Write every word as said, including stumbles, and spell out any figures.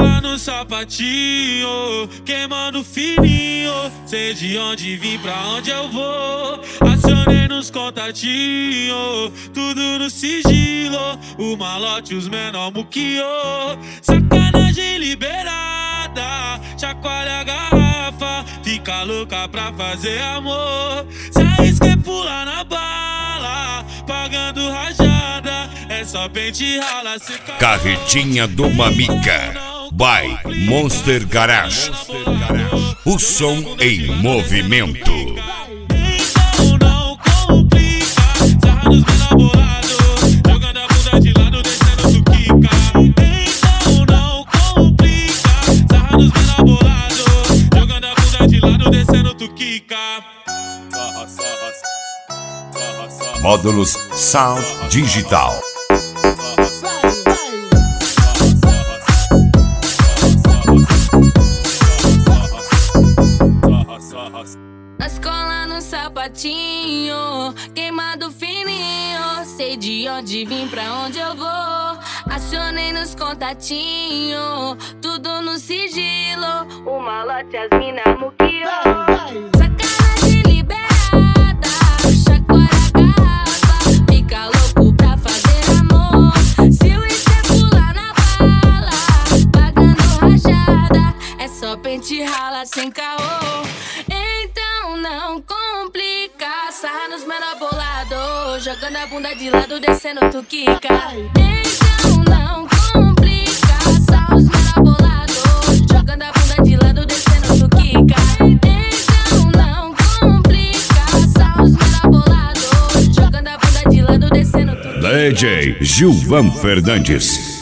Sacola no sapatinho, queimando fininho. Sei de onde vim, pra onde eu vou. Acionei nos contatinhos, tudo no sigilo. O malote, os menor muquiô. Sacanagem liberada, chacoalha a garrafa. Fica louca pra fazer amor. Se arrisca e pula na bala, pagando rajada. É só pente rala, se cai. Carretinha do Mamica by Monster Garage. O som em movimento. Então não complica, sarra nos menor bolado, jogando a bunda de lado, descendo tu quica. Então não complica, sarra nos menor bolado, jogando a bunda de lado, descendo tu quica. Módulos Sound Digital. Na escola no sapatinho, queimado fininho. Sei de onde vim, pra onde eu vou. Acionei nos contatinhos, tudo no sigilo. O malote, as mina muquiô. Sacanagem liberada, chacoalha a garrafa. Fica louco pra fazer amor. Se o isque pular na bala, pagando rajada. É só pente rala sem caô. Então não complica, sarra nos menor bolado, jogando a bunda de lado, descendo tu quica. Então não complica, sarra nos menor bolado, jogando a bunda de lado, descendo tu quica. Então não complica, sarra nos menor bolado, jogando a bunda de lado, descendo tu quica. D J Gilvan Fernandes.